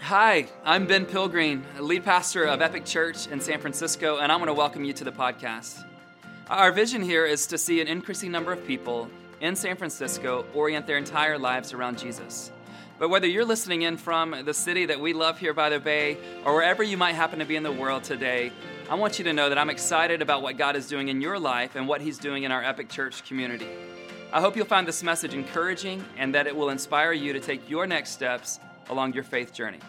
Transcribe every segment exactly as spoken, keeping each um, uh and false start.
Hi, I'm Ben Pilgreen, lead pastor of Epic Church in San Francisco, and I want to welcome you to the podcast. Our vision here is to see an increasing number of people in San Francisco orient their entire lives around Jesus. But whether you're listening in from the city that we love here by the Bay, or wherever you might happen to be in the world today, I want you to know that I'm excited about what God is doing in your life and what He's doing in our Epic Church community. I hope you'll find this message encouraging and that it will inspire you to take your next steps along your faith journey.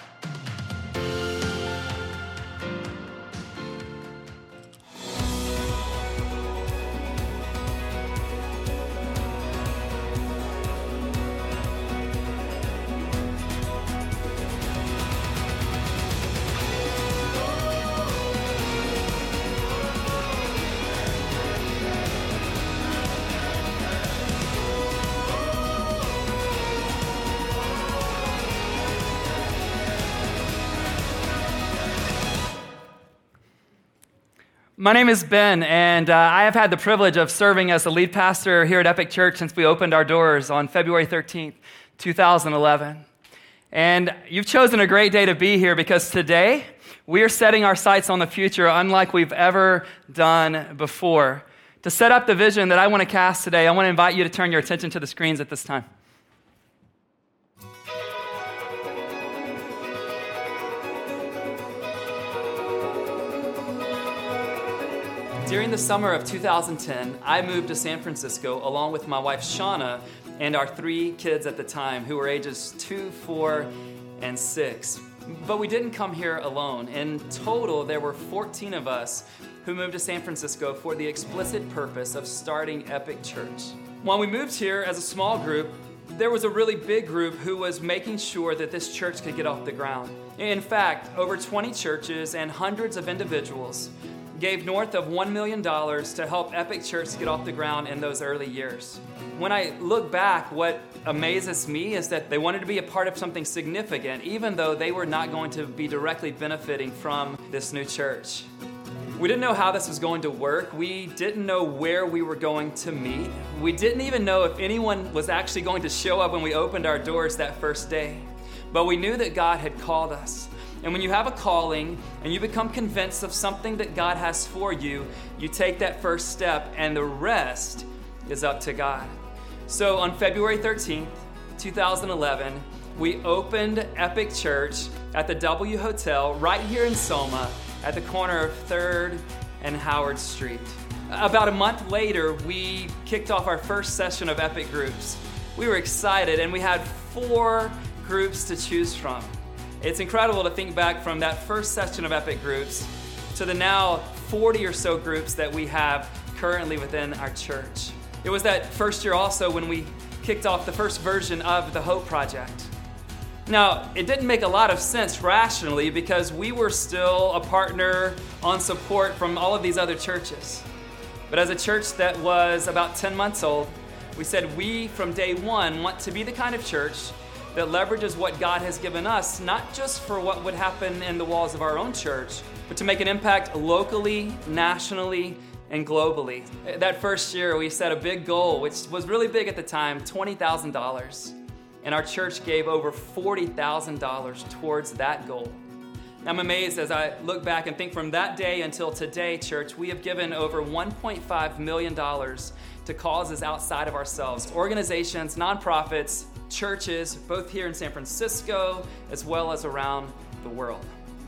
My name is Ben, and uh, I have had the privilege of serving as the lead pastor here at Epic Church since we opened our doors on February thirteenth, twenty eleven. And you've chosen a great day to be here because today we are setting our sights on the future unlike we've ever done before. To set up the vision that I want to cast today, I want to invite you to turn your attention to the screens at this time. During the summer of two thousand ten, I moved to San Francisco along with my wife Shauna and our three kids at the time who were ages two, four, and six. But we didn't come here alone. In total, there were fourteen of us who moved to San Francisco for the explicit purpose of starting Epic Church. When we moved here as a small group, there was a really big group who was making sure that this church could get off the ground. In fact, over twenty churches and hundreds of individuals gave north of one million dollars to help Epic Church get off the ground in those early years. When I look back, what amazes me is that they wanted to be a part of something significant, even though they were not going to be directly benefiting from this new church. We didn't know how this was going to work. We didn't know where we were going to meet. We didn't even know if anyone was actually going to show up when we opened our doors that first day. But we knew that God had called us. And when you have a calling and you become convinced of something that God has for you, you take that first step and the rest is up to God. So on February thirteenth, twenty eleven, we opened Epic Church at the W Hotel right here in Soma at the corner of third and Howard Street. About a month later, we kicked off our first session of Epic Groups. We were excited and we had four groups to choose from. It's incredible to think back from that first session of Epic Groups to the now forty or so groups that we have currently within our church. It was that first year also when we kicked off the first version of the Hope Project. Now, it didn't make a lot of sense rationally because we were still a partner on support from all of these other churches. But as a church that was about ten months old, we said we, from day one, want to be the kind of church that leverages what God has given us, not just for what would happen in the walls of our own church, but to make an impact locally, nationally, and globally. That first year, we set a big goal, which was really big at the time, twenty thousand dollars. And our church gave over forty thousand dollars towards that goal. I'm amazed as I look back and think from that day until today, church, we have given over one point five million dollars to causes outside of ourselves, organizations, nonprofits, churches, both here in San Francisco as well as around the world.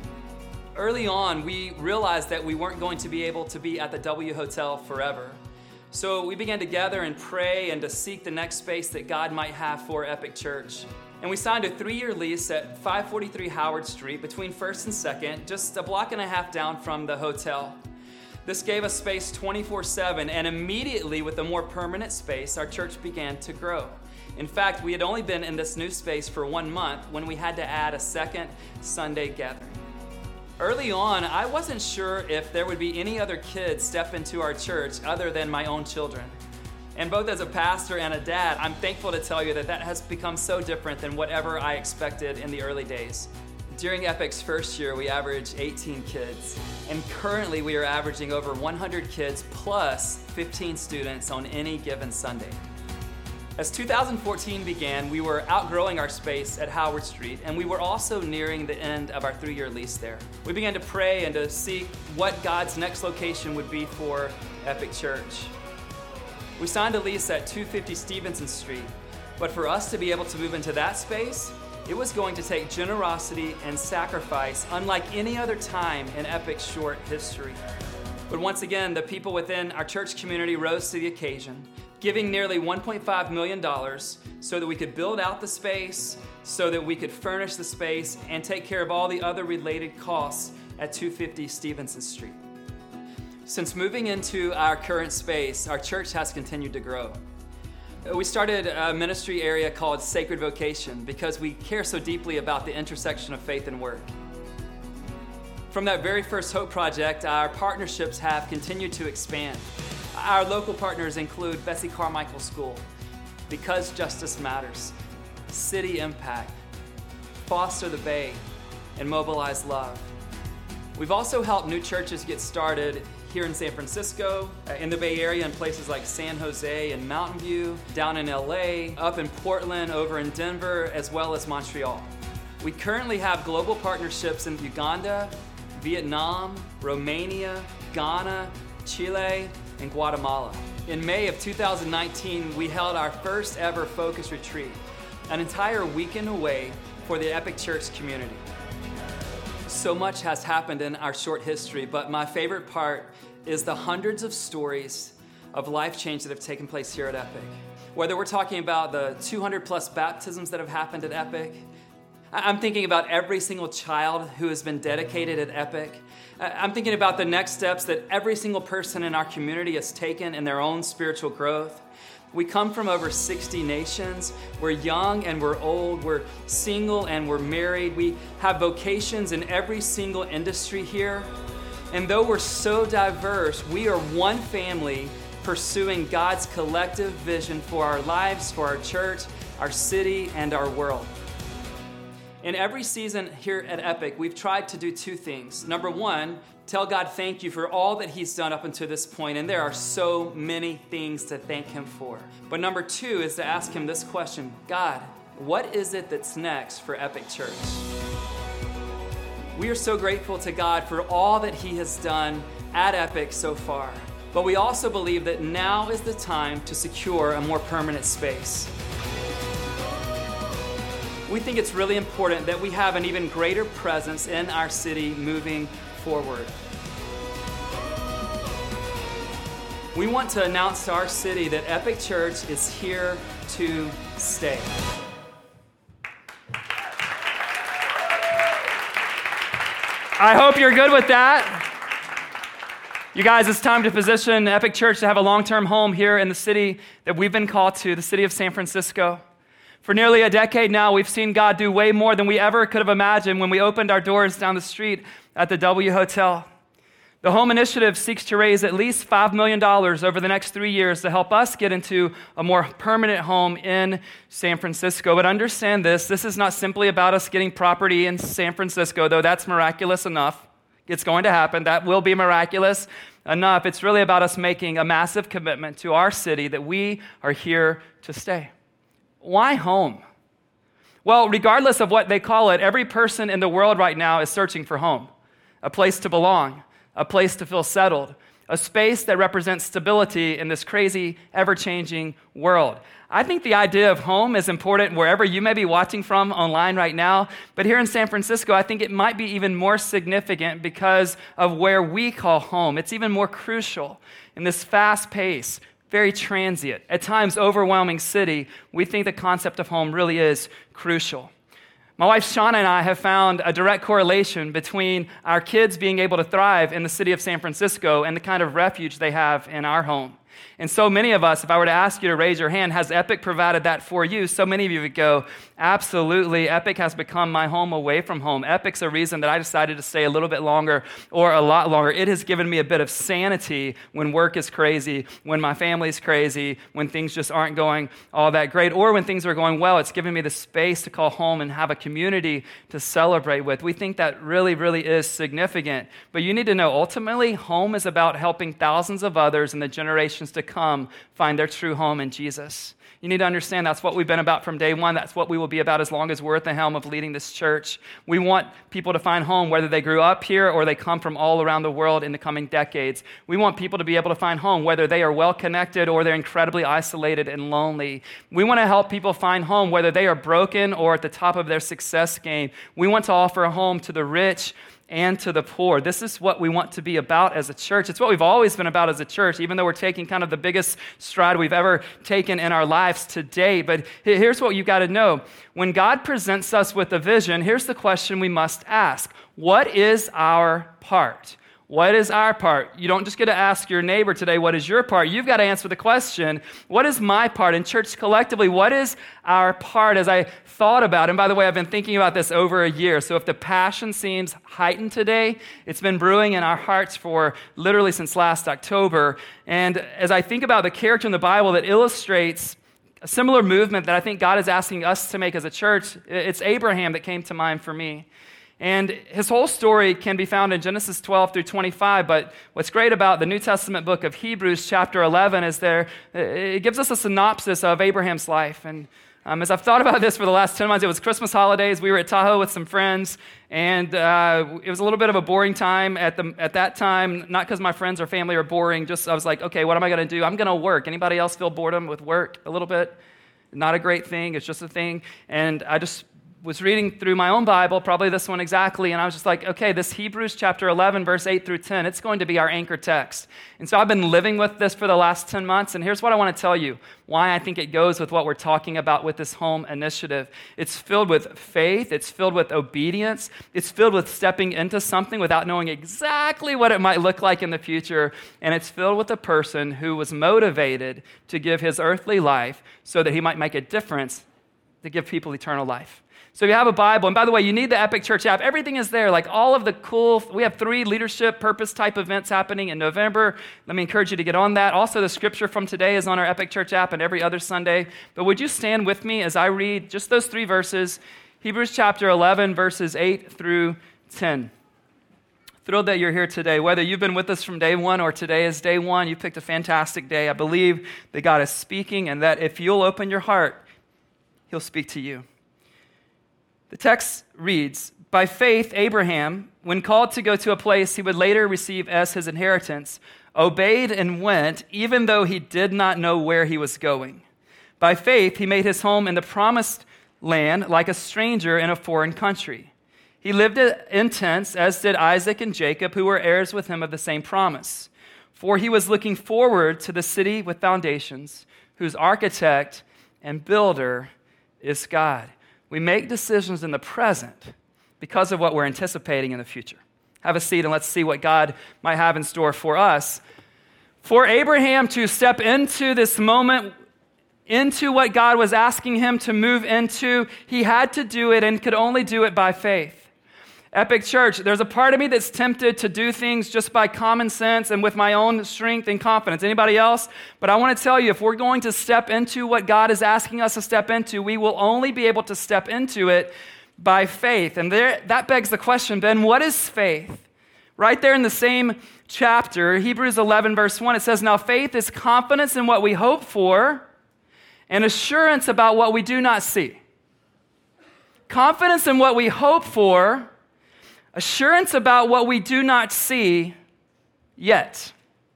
Early on, we realized that we weren't going to be able to be at the W Hotel forever. So we began to gather and pray and to seek the next space that God might have for Epic Church. And we signed a three-year lease at five forty-three Howard Street between first and second, just a block and a half down from the hotel. This gave us space twenty-four seven, and immediately with a more permanent space, our church began to grow. In fact, we had only been in this new space for one month when we had to add a second Sunday gathering. Early on, I wasn't sure if there would be any other kids step into our church other than my own children. And both as a pastor and a dad, I'm thankful to tell you that that has become so different than whatever I expected in the early days. During Epic's first year, we averaged eighteen kids, and currently we are averaging over one hundred kids plus fifteen students on any given Sunday. As two thousand fourteen began, we were outgrowing our space at Howard Street, and we were also nearing the end of our three-year lease there. We began to pray and to seek what God's next location would be for Epic Church. We signed a lease at two fifty Stevenson Street, but for us to be able to move into that space, it was going to take generosity and sacrifice unlike any other time in Epic's short history. But once again, the people within our church community rose to the occasion, giving nearly one point five million dollars so that we could build out the space, so that we could furnish the space and take care of all the other related costs at two fifty Stevenson Street. Since moving into our current space, our church has continued to grow. We started a ministry area called Sacred Vocation because we care so deeply about the intersection of faith and work. From that very first Hope Project, our partnerships have continued to expand. Our local partners include Bessie Carmichael School, Because Justice Matters, City Impact, Foster the Bay, and Mobilize Love. We've also helped new churches get started here in San Francisco, in the Bay Area in places like San Jose and Mountain View, down in L A, up in Portland, over in Denver, as well as Montreal. We currently have global partnerships in Uganda, Vietnam, Romania, Ghana, Chile, and Guatemala. In May of two thousand nineteen, we held our first ever Focus Retreat, an entire weekend away for the Epic Church community. So much has happened in our short history, but my favorite part is the hundreds of stories of life change that have taken place here at Epic. Whether we're talking about the two hundred plus baptisms that have happened at Epic, I'm thinking about every single child who has been dedicated at Epic. I'm thinking about the next steps that every single person in our community has taken in their own spiritual growth. We come from over sixty nations. We're young and we're old. We're single and we're married. We have vocations in every single industry here. And though we're so diverse, we are one family pursuing God's collective vision for our lives, for our church, our city, and our world. In every season here at Epic, we've tried to do two things. Number one, tell God thank you for all that He's done up until this point, and there are so many things to thank Him for. But number two is to ask Him this question: God, what is it that's next for Epic Church? We are so grateful to God for all that He has done at Epic so far, but we also believe that now is the time to secure a more permanent space. We think it's really important that we have an even greater presence in our city moving forward. We want to announce to our city that Epic Church is here to stay. I hope you're good with that. You guys, it's time to position Epic Church to have a long-term home here in the city that we've been called to, the city of San Francisco. For nearly a decade now, we've seen God do way more than we ever could have imagined when we opened our doors down the street at the W Hotel. The Home Initiative seeks to raise at least five million dollars over the next three years to help us get into a more permanent home in San Francisco. But understand this, this is not simply about us getting property in San Francisco, though that's miraculous enough. It's going to happen. That will be miraculous enough. It's really about us making a massive commitment to our city that we are here to stay. Why home? Well, regardless of what they call it, every person in the world right now is searching for home, a place to belong, a place to feel settled, a space that represents stability in this crazy, ever-changing world. I think the idea of home is important wherever you may be watching from online right now, but here in San Francisco, I think it might be even more significant because of where we call home. It's even more crucial in this fast-paced, very transient, at times overwhelming city. We think the concept of home really is crucial. My wife Shauna and I have found a direct correlation between our kids being able to thrive in the city of San Francisco and the kind of refuge they have in our home. And so many of us, if I were to ask you to raise your hand, has Epic provided that for you? So many of you would go, absolutely. Epic has become my home away from home. Epic's a reason that I decided to stay a little bit longer or a lot longer. It has given me a bit of sanity when work is crazy, when my family's crazy, when things just aren't going all that great, or when things are going well. It's given me the space to call home and have a community to celebrate with. We think that really, really is significant. But you need to know, ultimately, home is about helping thousands of others in the generation generations to come find their true home in Jesus. You need to understand that's what we've been about from day one. That's what we will be about as long as we're at the helm of leading this church. We want people to find home, whether they grew up here or they come from all around the world in the coming decades. We want people to be able to find home, whether they are well-connected or they're incredibly isolated and lonely. We want to help people find home, whether they are broken or at the top of their success game. We want to offer a home to the rich and to the poor. This is what we want to be about as a church. It's what we've always been about as a church, even though we're taking kind of the biggest stride we've ever taken in our lives to date. But here's what you've got to know. When God presents us with a vision, here's the question we must ask. What is our part? What is our part? You don't just get to ask your neighbor today, what is your part? You've got to answer the question, what is my part? In church collectively, what is our part? As I thought about, and by the way, I've been thinking about this over a year, so if the passion seems heightened today, it's been brewing in our hearts for literally since last October. And as I think about the character in the Bible that illustrates a similar movement that I think God is asking us to make as a church, it's Abraham that came to mind for me. And his whole story can be found in Genesis twelve through twenty-five, but what's great about the New Testament book of Hebrews chapter eleven is there, it gives us a synopsis of Abraham's life. And um, as I've thought about this for the last ten months, it was Christmas holidays, we were at Tahoe with some friends, and uh, it was a little bit of a boring time at the at that time, not because my friends or family are boring, just I was like, okay, what am I going to do? I'm going to work. Anybody else feel boredom with work a little bit? Not a great thing, it's just a thing. And I just was reading through my own Bible, probably this one exactly, and I was just like, okay, this Hebrews chapter eleven, verse eight through ten, it's going to be our anchor text. And so I've been living with this for the last ten months, and here's what I want to tell you, why I think it goes with what we're talking about with this home initiative. It's filled with faith, it's filled with obedience, it's filled with stepping into something without knowing exactly what it might look like in the future, and it's filled with a person who was motivated to give his earthly life so that he might make a difference to give people eternal life. So if you have a Bible, and by the way, you need the Epic Church app. Everything is there, like all of the cool, we have three leadership purpose type events happening in November. Let me encourage you to get on that. Also, the scripture from today is on our Epic Church app and every other Sunday. But would you stand with me as I read just those three verses, Hebrews chapter eleven, verses eight through ten. Thrilled that you're here today. Whether you've been with us from day one or today is day one, you picked a fantastic day. I believe that God is speaking and that if you'll open your heart, He'll speak to you. The text reads, by faith, Abraham, when called to go to a place he would later receive as his inheritance, obeyed and went, even though he did not know where he was going. By faith, he made his home in the promised land like a stranger in a foreign country. He lived in tents, as did Isaac and Jacob, who were heirs with him of the same promise. For he was looking forward to the city with foundations, whose architect and builder is God. We make decisions in the present because of what we're anticipating in the future. Have a seat and let's see what God might have in store for us. For Abraham to step into this moment, into what God was asking him to move into, he had to do it and could only do it by faith. Epic Church, there's a part of me that's tempted to do things just by common sense and with my own strength and confidence. Anybody else? But I want to tell you, if we're going to step into what God is asking us to step into, we will only be able to step into it by faith. And there, that begs the question, Ben, what is faith? Right there in the same chapter, Hebrews eleven, verse one, it says, now faith is confidence in what we hope for and assurance about what we do not see. Confidence in what we hope for, assurance about what we do not see yet.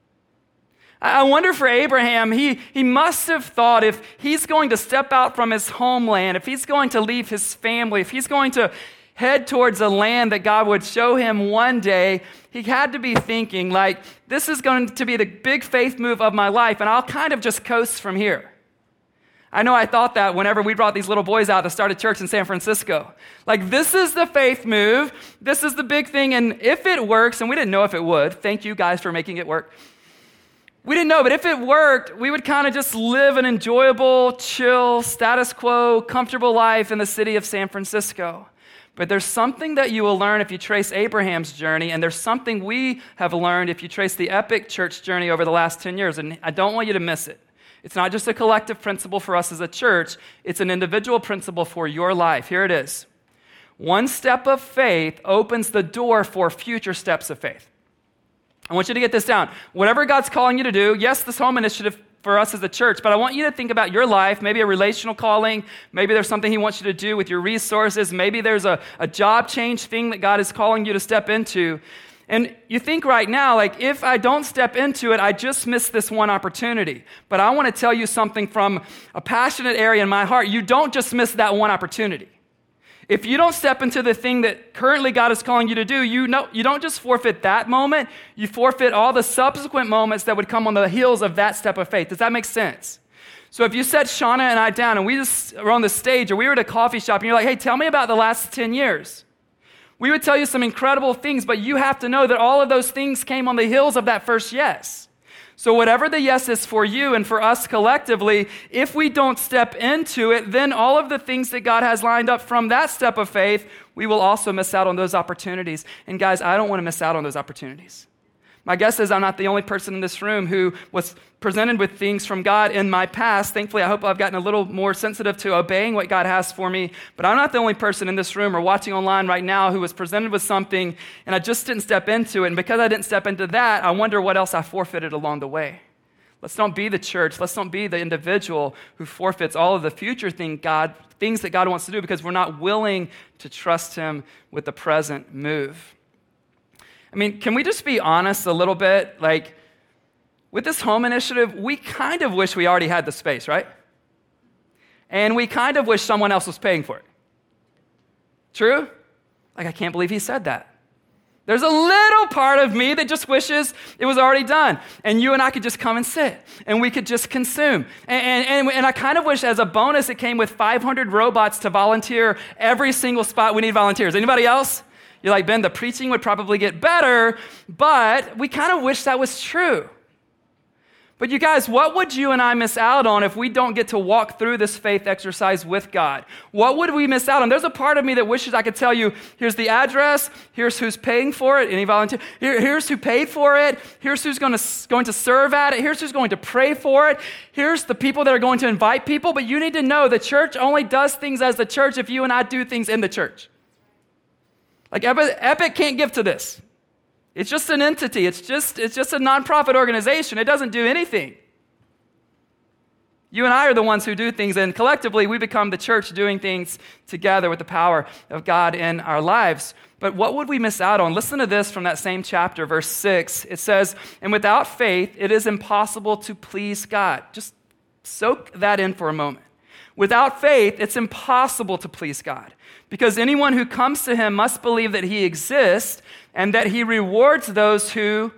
I wonder for Abraham, he, he must have thought if he's going to step out from his homeland, if he's going to leave his family, if he's going to head towards a land that God would show him one day, he had to be thinking like, this is going to be the big faith move of my life, and I'll kind of just coast from here. I know I thought that whenever we brought these little boys out to start a church in San Francisco. Like, this is the faith move. This is the big thing. And if it works, and we didn't know if it would. Thank you guys for making it work. We didn't know, but if it worked, we would kind of just live an enjoyable, chill, status quo, comfortable life in the city of San Francisco. But there's something that you will learn if you trace Abraham's journey, and there's something we have learned if you trace the Epic Church journey over the last ten years, and I don't want you to miss it. It's not just a collective principle for us as a church, it's an individual principle for your life. Here it is. One step of faith opens the door for future steps of faith. I want you to get this down. Whatever God's calling you to do, yes, this home initiative for us as a church, but I want you to think about your life, maybe a relational calling, maybe there's something he wants you to do with your resources, maybe there's a, a job change thing that God is calling you to step into. And you think right now, like, if I don't step into it, I just missed this one opportunity. But I want to tell you something from a passionate area in my heart. You don't just miss that one opportunity. If you don't step into the thing that currently God is calling you to do, you know, you don't just forfeit that moment, you forfeit all the subsequent moments that would come on the heels of that step of faith. Does that make sense? So if you set Shauna and I down and we just were on the stage or we were at a coffee shop and you're like, hey, tell me about the last ten years. We would tell you some incredible things, but you have to know that all of those things came on the heels of that first yes. So whatever the yes is for you and for us collectively, if we don't step into it, then all of the things that God has lined up from that step of faith, we will also miss out on those opportunities. And guys, I don't want to miss out on those opportunities. My guess is I'm not the only person in this room who was presented with things from God in my past. Thankfully, I hope I've gotten a little more sensitive to obeying what God has for me. But I'm not the only person in this room or watching online right now who was presented with something and I just didn't step into it. And because I didn't step into that, I wonder what else I forfeited along the way. Let's not be the church. Let's not be the individual who forfeits all of the future thing God, things that God wants to do because we're not willing to trust him with the present move. I mean, can we just be honest a little bit? Like, with this home initiative, we kind of wish we already had the space, right? And we kind of wish someone else was paying for it. True? Like, I can't believe he said that. There's a little part of me that just wishes it was already done. And you and I could just come and sit. And we could just consume. And, and, and I kind of wish as a bonus it came with five hundred robots to volunteer every single spot. We need volunteers. Anybody else? You're like, Ben, the preaching would probably get better, but we kind of wish that was true. But you guys, what would you and I miss out on if we don't get to walk through this faith exercise with God? What would we miss out on? There's a part of me that wishes I could tell you, here's the address, here's who's paying for it, any volunteer, Here, here's who paid for it, here's who's going to, going to serve at it, here's who's going to pray for it, here's the people that are going to invite people, but you need to know the church only does things as the church if you and I do things in the church. Like Epic can't give to this. It's just an entity. It's just, it's just a nonprofit organization. It doesn't do anything. You and I are the ones who do things, and collectively we become the church doing things together with the power of God in our lives. But what would we miss out on? Listen to this from that same chapter, verse six. It says, and without faith, it is impossible to please God. Just soak that in for a moment. Without faith, it's impossible to please God. Because anyone who comes to him must believe that he exists and that he rewards those who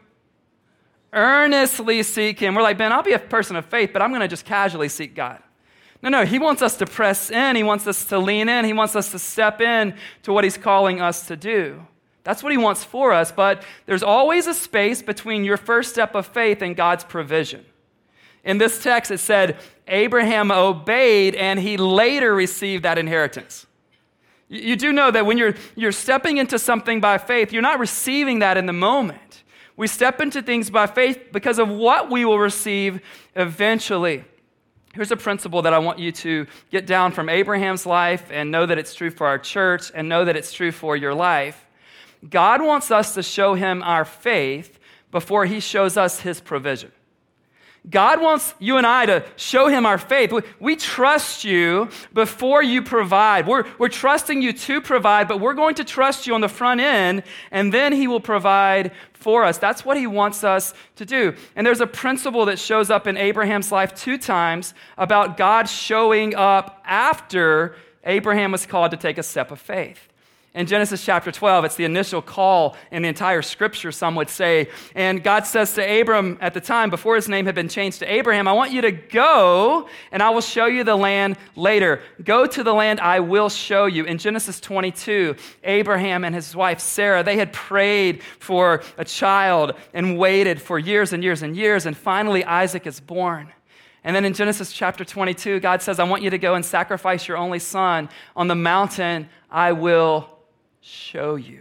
earnestly seek him. We're like, Ben, I'll be a person of faith, but I'm going to just casually seek God. No, no, he wants us to press in. He wants us to lean in. He wants us to step in to what he's calling us to do. That's what he wants for us, but there's always a space between your first step of faith and God's provision. In this text, it said, Abraham obeyed and he later received that inheritance. You do know that when you're, you're stepping into something by faith, you're not receiving that in the moment. We step into things by faith because of what we will receive eventually. Here's a principle that I want you to get down from Abraham's life and know that it's true for our church and know that it's true for your life. God wants us to show him our faith before he shows us his provision. God wants you and I to show him our faith. We, we trust you before you provide. We're, we're trusting you to provide, but we're going to trust you on the front end, and then he will provide for us. That's what he wants us to do. And there's a principle that shows up in Abraham's life two times about God showing up after Abraham was called to take a step of faith. In Genesis chapter twelve, it's the initial call in the entire scripture, some would say. And God says to Abram at the time, before his name had been changed to Abraham, I want you to go, and I will show you the land later. Go to the land I will show you. In Genesis twenty-two, Abraham and his wife Sarah, they had prayed for a child and waited for years and years and years, and finally Isaac is born. And then in Genesis chapter twenty-two, God says, I want you to go and sacrifice your only son on the mountain I will show you.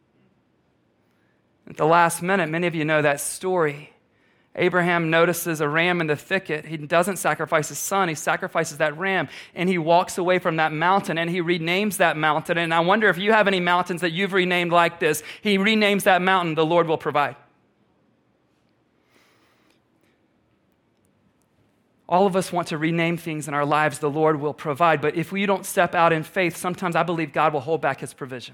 At the last minute, many of you know that story. Abraham notices a ram in the thicket. He doesn't sacrifice his son. He sacrifices that ram, and he walks away from that mountain, and he renames that mountain. And I wonder if you have any mountains that you've renamed like this. He renames that mountain, the Lord will provide. All of us want to rename things in our lives. The Lord will provide. But if we don't step out in faith, sometimes I believe God will hold back his provision.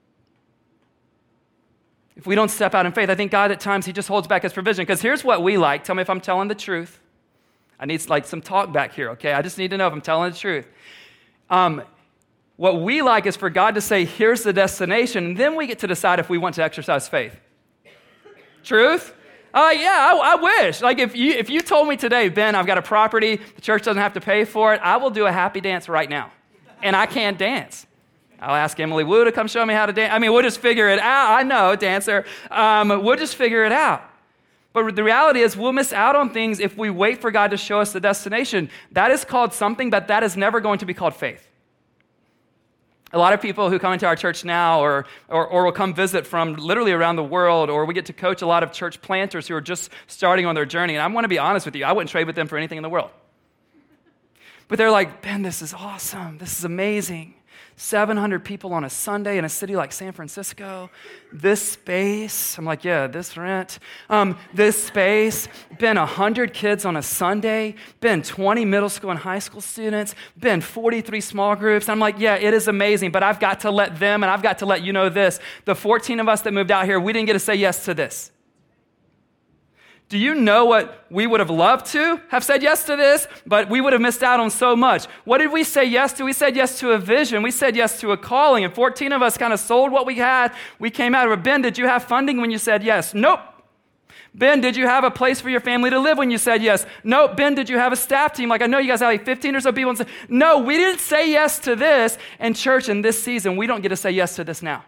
If we don't step out in faith, I think God at times, he just holds back his provision. Because here's what we like. Tell me if I'm telling the truth. I need like some talk back here, okay? I just need to know if I'm telling the truth. Um, what we like is for God to say, here's the destination, and then we get to decide if we want to exercise faith. Truth? Uh, yeah, I, I wish. Like if you if you told me today, Ben, I've got a property, the church doesn't have to pay for it, I will do a happy dance right now. And I can't dance. I'll ask Emily Wu to come show me how to dance. I mean, we'll just figure it out. I know, dancer. Um, we'll just figure it out. But the reality is we'll miss out on things if we wait for God to show us the destination. That is called something, but that is never going to be called faith. A lot of people who come into our church now or, or, or will come visit from literally around the world, or we get to coach a lot of church planters who are just starting on their journey. And I want to be honest with you, I wouldn't trade with them for anything in the world. But they're like, Ben, this is awesome. This is amazing. seven hundred people on a Sunday in a city like San Francisco. This space, I'm like, yeah, this rent. Um, this space, been one hundred kids on a Sunday, been twenty middle school and high school students, been forty-three small groups. I'm like, yeah, it is amazing, but I've got to let them and I've got to let you know this. The fourteen of us that moved out here, we didn't get to say yes to this. Do you know what we would have loved to have said yes to this, but we would have missed out on so much? What did we say yes to? We said yes to a vision. We said yes to a calling, and fourteen of us kind of sold what we had. We came out of it. Ben, did you have funding when you said yes? Nope. Ben, did you have a place for your family to live when you said yes? Nope. Ben, did you have a staff team? Like I know you guys have like fifteen or so people. And say, no, we didn't say yes to this. And church, in this season, we don't get to say yes to this now.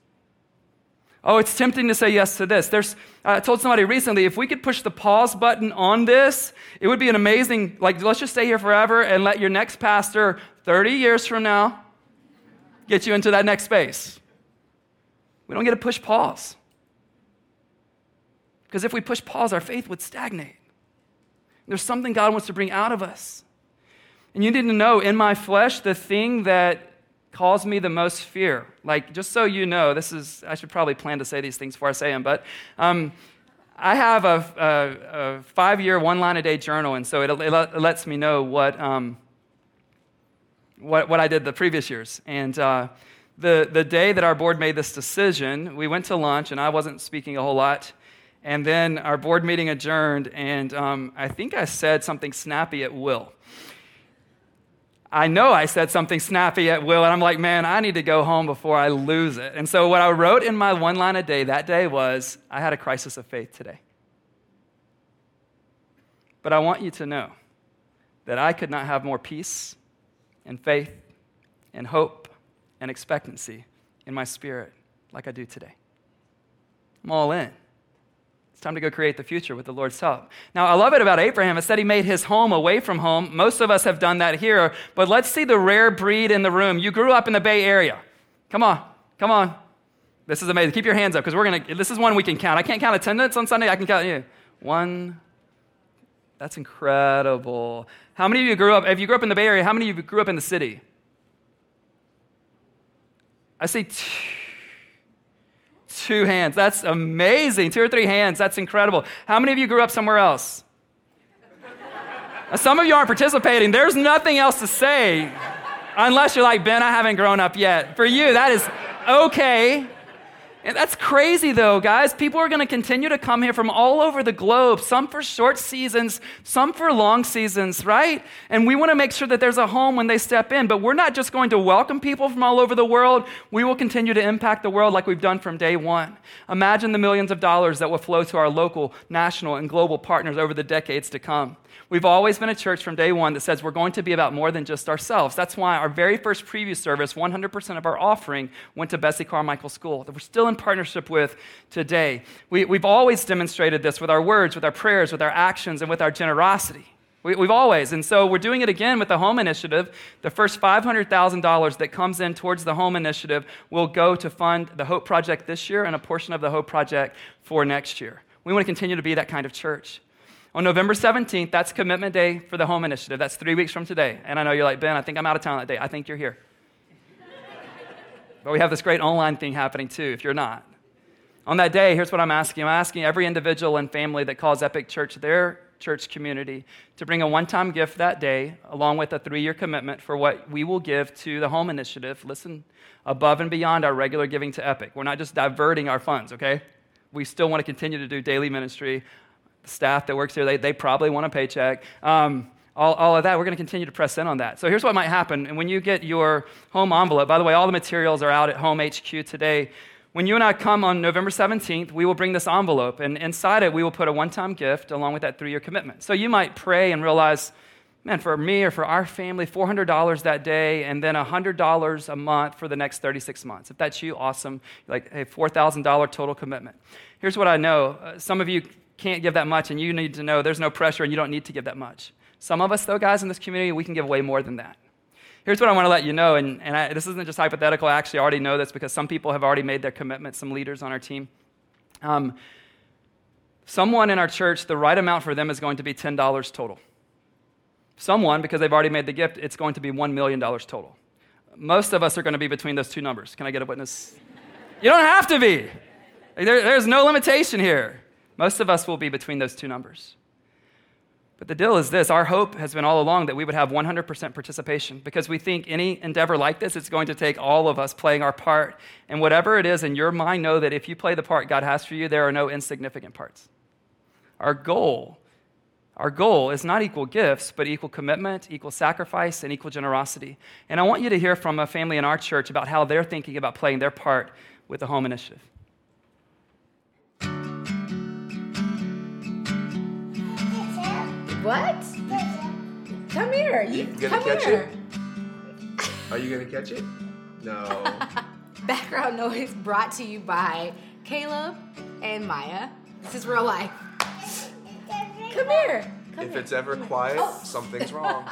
Oh, it's tempting to say yes to this. There's, I told somebody recently, if we could push the pause button on this, it would be an amazing, like, let's just stay here forever and let your next pastor, thirty years from now, get you into that next space. We don't get to push pause. Because if we push pause, our faith would stagnate. There's something God wants to bring out of us. And you need to know, in my flesh, the thing that caused me the most fear. Like, just so you know, this is, I should probably plan to say these things before I say them, but um, I have a, a, a five-year, one-line-a-day journal, and so it, it lets me know what, um, what what I did the previous years. And uh, the, the day that our board made this decision, we went to lunch, and I wasn't speaking a whole lot, and then our board meeting adjourned, and um, I think I said something snappy at will. I know I said something snappy at will, and I'm like, man, I need to go home before I lose it. And so what I wrote in my one line a day that day was, I had a crisis of faith today. But I want you to know that I could not have more peace and faith and hope and expectancy in my spirit like I do today. I'm all in. It's time to go create the future with the Lord's help. Now, I love it about Abraham. It said he made his home away from home. Most of us have done that here, but let's see the rare breed in the room. You grew up in the Bay Area. Come on, come on. This is amazing. Keep your hands up because we're going to, this is one we can count. I can't count attendance on Sunday. I can count you. One. That's incredible. How many of you grew up, if you grew up in the Bay Area, how many of you grew up in the city? I see two. Two hands. That's amazing. Two or three hands. That's incredible. How many of you grew up somewhere else? Some of you aren't participating. There's nothing else to say unless you're like, Ben, I haven't grown up yet. For you, that is okay. And that's crazy though, guys. People are going to continue to come here from all over the globe, some for short seasons, some for long seasons, right? And we want to make sure that there's a home when they step in, but we're not just going to welcome people from all over the world. We will continue to impact the world like we've done from day one. Imagine the millions of dollars that will flow to our local, national, and global partners over the decades to come. We've always been a church from day one that says we're going to be about more than just ourselves. That's why our very first preview service, one hundred percent of our offering went to Bessie Carmichael School that we're still in partnership with today. We, we've always demonstrated this with our words, with our prayers, with our actions, and with our generosity. We, we've always. And so we're doing it again with the Home Initiative. The first five hundred thousand dollars that comes in towards the Home Initiative will go to fund the Hope Project this year and a portion of the Hope Project for next year. We want to continue to be that kind of church. On November seventeenth, that's Commitment Day for the Home Initiative. That's three weeks from today. And I know you're like, Ben, I think I'm out of town that day. I think you're here. But we have this great online thing happening too, if you're not. On that day, here's what I'm asking. I'm asking every individual and family that calls Epic Church their church community to bring a one-time gift that day, along with a three-year commitment for what we will give to the Home Initiative. Listen, above and beyond our regular giving to Epic. We're not just diverting our funds, okay? We still want to continue to do daily ministry. The staff that works here, they, they probably want a paycheck. Um, all, all of that, we're going to continue to press in on that. So here's what might happen. And when you get your home envelope, by the way, all the materials are out at Home H Q today. When you and I come on November seventeenth, we will bring this envelope, and inside it, we will put a one-time gift along with that three-year commitment. So you might pray and realize, man, for me or for our family, four hundred dollars that day, and then one hundred dollars a month for the next thirty-six months. If that's you, awesome. Like, hey, four thousand dollars total commitment. Here's what I know. Uh, some of you can't give that much, and you need to know there's no pressure, and you don't need to give that much. Some of us, though, guys, in this community, we can give way more than that. Here's what I want to let you know, and, and I, this isn't just hypothetical. I actually already know this because some people have already made their commitment, some leaders on our team. Um, someone in our church, the right amount for them is going to be ten dollars total. Someone, because they've already made the gift, it's going to be one million dollars total. Most of us are going to be between those two numbers. Can I get a witness? You don't have to be. There, there's no limitation here. Most of us will be between those two numbers. But the deal is this, our hope has been all along that we would have one hundred percent participation because we think any endeavor like this, it's going to take all of us playing our part. And whatever it is in your mind, know that if you play the part God has for you, there are no insignificant parts. Our goal, our goal is not equal gifts, but equal commitment, equal sacrifice, and equal generosity. And I want you to hear from a family in our church about how they're thinking about playing their part with the Home Initiative. What? Come here. You, you gonna come catch here. it? Are you gonna catch it? No. Background noise brought to you by Caleb and Maya. This is real life. Come here. Come if here. it's ever quiet, Oh. something's wrong.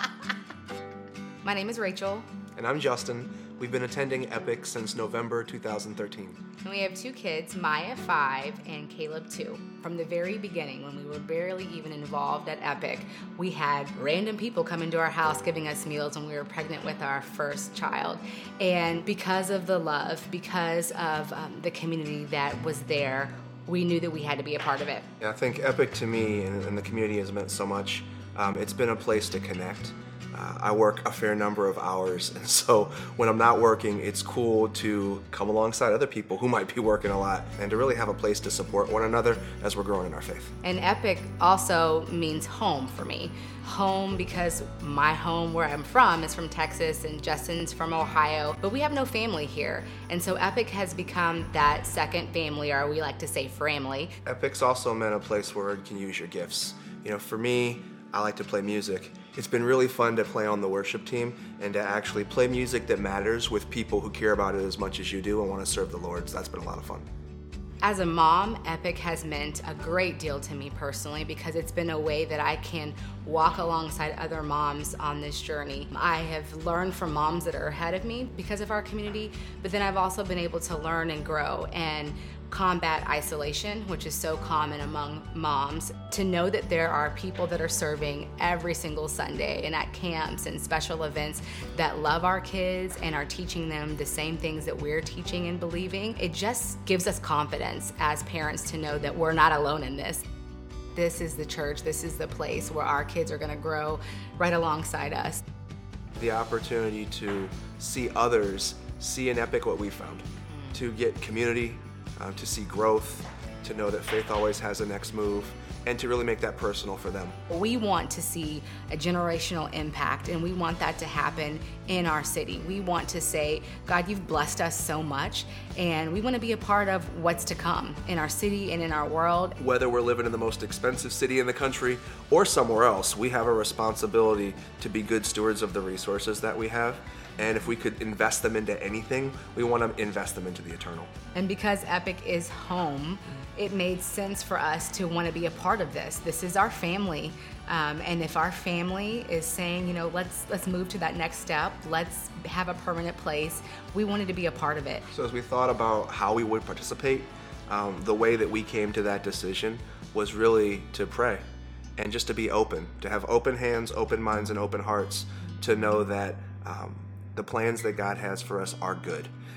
My name is Rachel, And I'm Justin. We've been attending Epic since November two thousand thirteen. and we have two kids, Maya five and Caleb two. From the very beginning, when we were barely even involved at Epic, we had random people come into our house giving us meals when we were pregnant with our first child. And because of the love, because of um, the community that was there, we knew that we had to be a part of it. Yeah, I think Epic to me and, and the community has meant so much. Um, it's been a place to connect. Uh, I work a fair number of hours, and so when I'm not working, it's cool to come alongside other people who might be working a lot and to really have a place to support one another as we're growing in our faith. And Epic also means home for me. Home because my home where I'm from is from Texas and Justin's from Ohio, but we have no family here. And so Epic has become that second family, or we like to say framily. Epic's also meant a place where you can use your gifts. You know, for me, I like to play music. It's been really fun to play on the worship team and to actually play music that matters with people who care about it as much as you do and want to serve the Lord. So that's been a lot of fun. As a mom, Epic has meant a great deal to me personally because it's been a way that I can walk alongside other moms on this journey. I have learned from moms that are ahead of me because of our community, but then I've also been able to learn and grow and combat isolation, which is so common among moms, to know that there are people that are serving every single Sunday and at camps and special events that love our kids and are teaching them the same things that we're teaching and believing. It just gives us confidence as parents to know that we're not alone in this. This is the church, this is the place where our kids are gonna grow right alongside us. The opportunity to see others see in Epic what we found, to get community, um, to see growth, to know that faith always has a next move, and to really make that personal for them. We want to see a generational impact, and we want that to happen in our city. We want to say, God, you've blessed us so much, and we want to be a part of what's to come in our city and in our world. Whether we're living in the most expensive city in the country or somewhere else, we have a responsibility to be good stewards of the resources that we have. And if we could invest them into anything, we want to invest them into the eternal. And because Epic is home, it made sense for us to want to be a part of this. This is our family. Um, and if our family is saying, you know, let's let's move to that next step, let's have a permanent place, we wanted to be a part of it. So as we thought about how we would participate, um, the way that we came to that decision was really to pray and just to be open, to have open hands, open minds, and open hearts, to know that um, the plans that God has for us are good.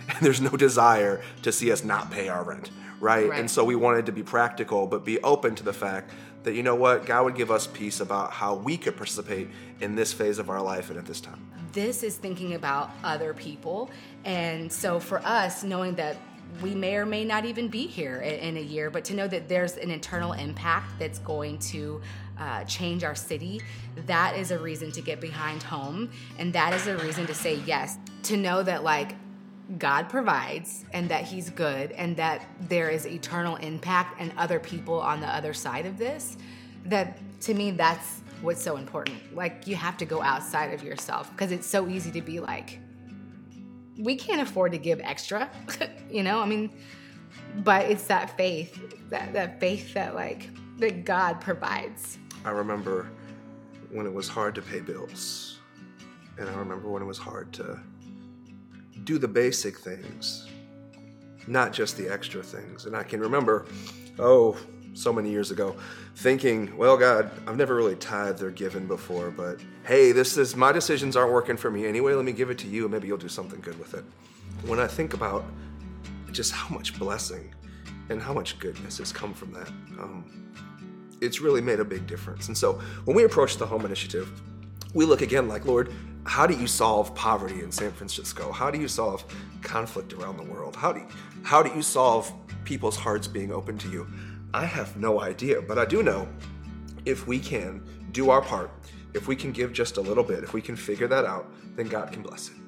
and there's no desire to see us not pay our rent, right? Right. And so we wanted to be practical, but be open to the fact that, you know what, God would give us peace about how we could participate in this phase of our life and at this time. This is thinking about other people. And so for us, knowing that we may or may not even be here in a year, but to know that there's an internal impact that's going to uh, change our city, that is a reason to get behind home. And that is a reason to say yes. To know that, like, God provides and that he's good and that there is eternal impact and other people on the other side of this, that to me, that's what's so important. Like, you have to go outside of yourself, because it's so easy to be like, we can't afford to give extra, you know, I mean, but it's that faith, that, that faith that like, that God provides. I remember when it was hard to pay bills, and I remember when it was hard to do the basic things, not just the extra things. And I can remember, oh, so many years ago, thinking, well, God, I've never really tithed or given before, but hey, this is, my decisions aren't working for me anyway. Let me give it to you, and maybe you'll do something good with it. When I think about just how much blessing and how much goodness has come from that, um, it's really made a big difference. And so when we approach the Home Initiative, we look again like, Lord, how do you solve poverty in San Francisco? How do you solve conflict around the world? How do you, how do you solve people's hearts being open to you? I have no idea, but I do know if we can do our part, if we can give just a little bit, if we can figure that out, then God can bless it.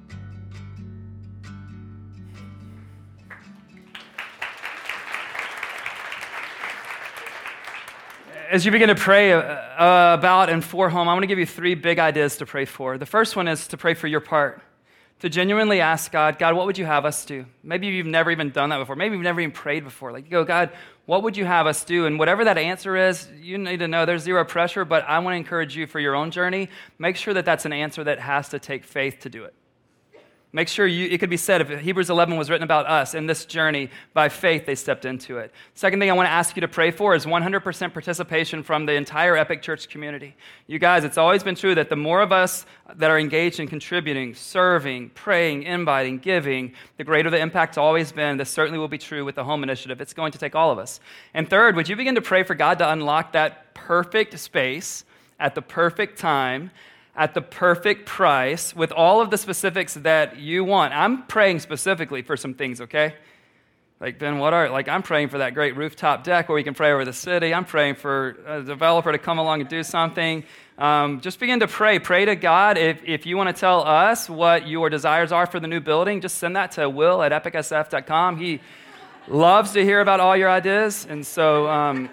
As you begin to pray uh, about and for home, I want to give you three big ideas to pray for. The first one is to pray for your part, to genuinely ask God, God, what would you have us do? Maybe you've never even done that before. Maybe you've never even prayed before. Like, you go, God, what would you have us do? And whatever that answer is, you need to know there's zero pressure, but I want to encourage you for your own journey, make sure that that's an answer that has to take faith to do it. Make sure you, it could be said, if Hebrews eleven was written about us in this journey, by faith they stepped into it. Second thing I want to ask you to pray for is one hundred percent participation from the entire Epic Church community. You guys, it's always been true that the more of us that are engaged in contributing, serving, praying, inviting, giving, the greater the impact's always been. This certainly will be true with the Home Initiative. It's going to take all of us. And third, would you begin to pray for God to unlock that perfect space at the perfect time, at the perfect price, with all of the specifics that you want. I'm praying specifically for some things, okay? Like, Ben, what are, like, I'm praying for that great rooftop deck where we can pray over the city. I'm praying for a developer to come along and do something. Um, just begin to pray. Pray to God. If, if you want to tell us what your desires are for the new building, just send that to Will at epic s f dot com. He loves to hear about all your ideas, and so um,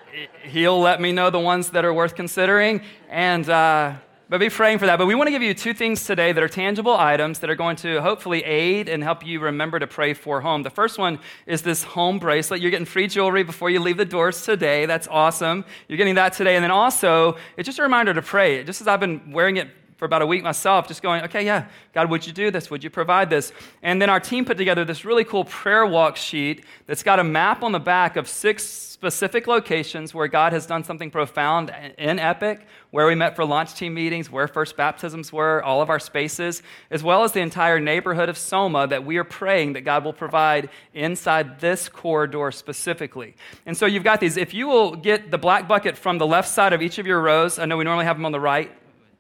he'll let me know the ones that are worth considering. And, uh, But be praying for that. But we want to give you two things today that are tangible items that are going to hopefully aid and help you remember to pray for home. The first one is this home bracelet. You're getting free jewelry before you leave the doors today. That's awesome. You're getting that today. And then also, it's just a reminder to pray. Just as I've been wearing it for about a week myself, just going, okay, yeah, God, would you do this? Would you provide this? And then our team put together this really cool prayer walk sheet that's got a map on the back of six specific locations where God has done something profound in Epic, where we met for launch team meetings, where first baptisms were, all of our spaces, as well as the entire neighborhood of Soma that we are praying that God will provide inside this corridor specifically. And so you've got these. If you will get the black bucket from the left side of each of your rows, I know we normally have them on the right,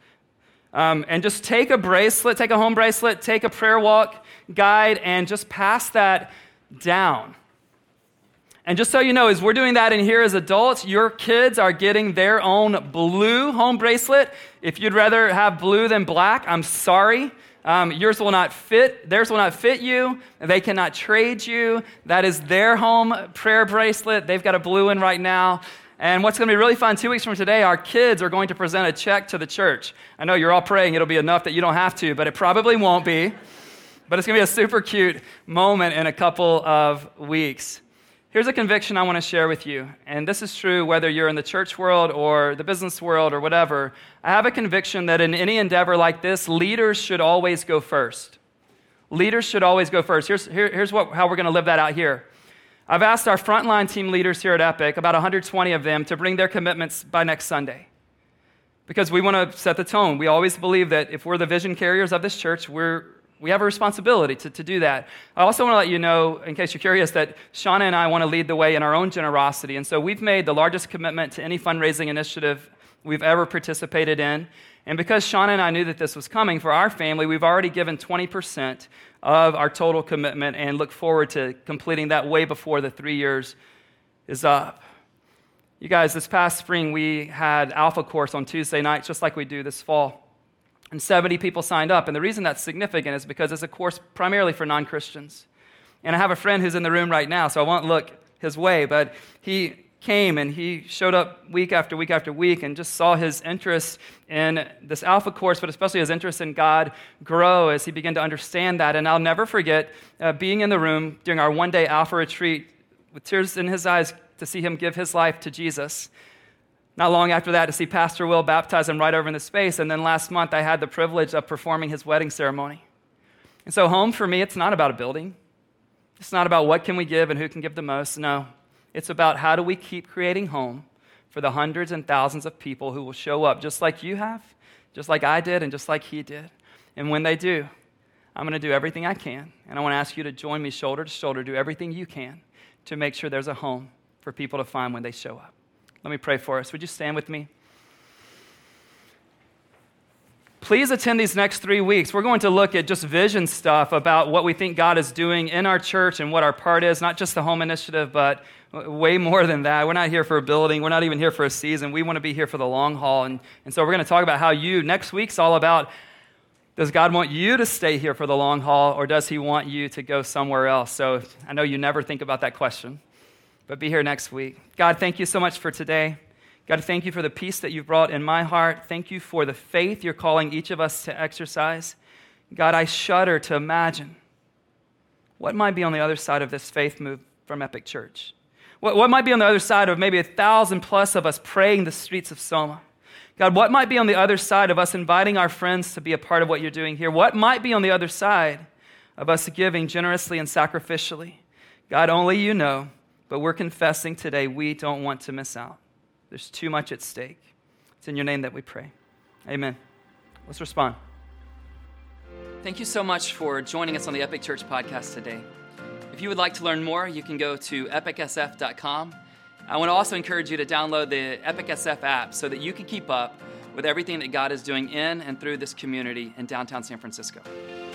Um, and just take a bracelet, take a home bracelet, take a prayer walk guide, and just pass that down. And just so you know, as we're doing that in here as adults, your kids are getting their own blue home bracelet. If you'd rather have blue than black, I'm sorry. Um, yours will not fit. Theirs will not fit you. They cannot trade you. That is their home prayer bracelet. They've got a blue one right now. And what's going to be really fun, two weeks from today, our kids are going to present a check to the church. I know you're all praying it'll be enough that you don't have to, but it probably won't be. But it's going to be a super cute moment in a couple of weeks. Here's a conviction I want to share with you, and this is true whether you're in the church world or the business world or whatever. I have a conviction that in any endeavor like this, leaders should always go first. Leaders should always go first. Here's, here, here's what, how we're going to live that out here. I've asked our frontline team leaders here at Epic, about one hundred twenty of them, to bring their commitments by next Sunday. Because we want to set the tone. We always believe that if we're the vision carriers of this church, we're we have a responsibility to, to do that. I also want to let you know, in case you're curious, that Shauna and I want to lead the way in our own generosity. And so we've made the largest commitment to any fundraising initiative we've ever participated in. And because Shauna and I knew that this was coming for our family, we've already given twenty percent of our total commitment and look forward to completing that way before the three years is up. You guys, this past spring, we had Alpha Course on Tuesday nights, just like we do this fall. And seventy people signed up. And the reason that's significant is because it's a course primarily for non-Christians. And I have a friend who's in the room right now, so I won't look his way, but he came and he showed up week after week after week and just saw his interest in this Alpha Course, but especially his interest in God grow as he began to understand that. And I'll never forget uh, being in the room during our one-day Alpha retreat with tears in his eyes to see him give his life to Jesus. Not long after that, to see Pastor Will baptize him right over in the space. And then last month, I had the privilege of performing his wedding ceremony. And so home for me, it's not about a building. It's not about what can we give and who can give the most. No, it's about how do we keep creating home for the hundreds and thousands of people who will show up just like you have, just like I did, and just like he did. And when they do, I'm going to do everything I can. And I want to ask you to join me shoulder to shoulder, do everything you can to make sure there's a home for people to find when they show up. Let me pray for us. Would you stand with me? Please attend these next three weeks. We're going to look at just vision stuff about what we think God is doing in our church and what our part is, not just the home initiative, but way more than that. We're not here for a building. We're not even here for a season. We want to be here for the long haul. And, and so we're going to talk about how you, next week's all about, does God want you to stay here for the long haul, or does he want you to go somewhere else? So I know you never think about that question, but be here next week. God, thank you so much for today. God, thank you for the peace that you've brought in my heart. Thank you for the faith you're calling each of us to exercise. God, I shudder to imagine what might be on the other side of this faith move from Epic Church. What, what might be on the other side of maybe a thousand plus of us praying the streets of Soma. God, what might be on the other side of us inviting our friends to be a part of what you're doing here? What might be on the other side of us giving generously and sacrificially? God, only you know. But we're confessing today we don't want to miss out. There's too much at stake. It's in your name that we pray. Amen. Let's respond. Thank you so much for joining us on the Epic Church podcast today. If you would like to learn more, you can go to epic s f dot com. I want to also encourage you to download the Epic S F app so that you can keep up with everything that God is doing in and through this community in downtown San Francisco.